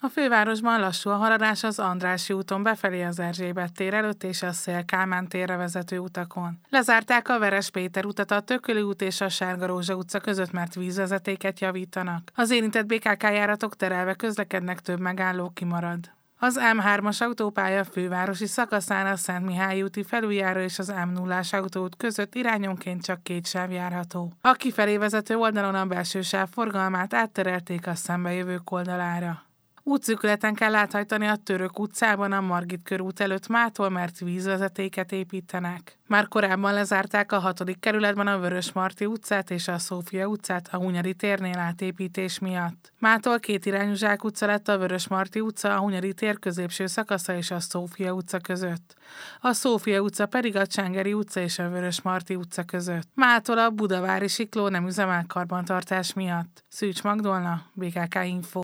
A fővárosban lassú a haladás az Andrássy úton befelé az Erzsébet tér előtt és a Széll Kálmán térre vezető utakon. Lezárták a Veres Péter utat a Tököli út és a Sárga Rózsa utca között, mert vízvezetéket javítanak. Az érintett BKK járatok terelve közlekednek, több megálló kimarad. Az M3-as autópálya fővárosi szakaszán a Szentmihályi úti felüljáró és az M0-as autóút között irányonként csak 2 sáv járható. A kifelé vezető oldalon a belső sáv forgalmát átterelték a szembejövők oldalára. Útszűkületen kell áthajtani a Török utcában a Margit körút előtt mától, mert vízvezetéket építenek. Már korábban lezárták a 6. kerületben a Vörösmarty utcát és a Szófia utcát a Hunyadi térnél átépítés miatt. Mától 2 irányú zsákutca lett a Vörösmarty utca, a Hunyadi tér középső szakasza és a Szófia utca között. A Szófia utca pedig a Csengeri utca és a Vörösmarty utca között. Mától a Budavári Sikló nem üzemel karbantartás miatt. Szűcs Magdolna, BKK Info.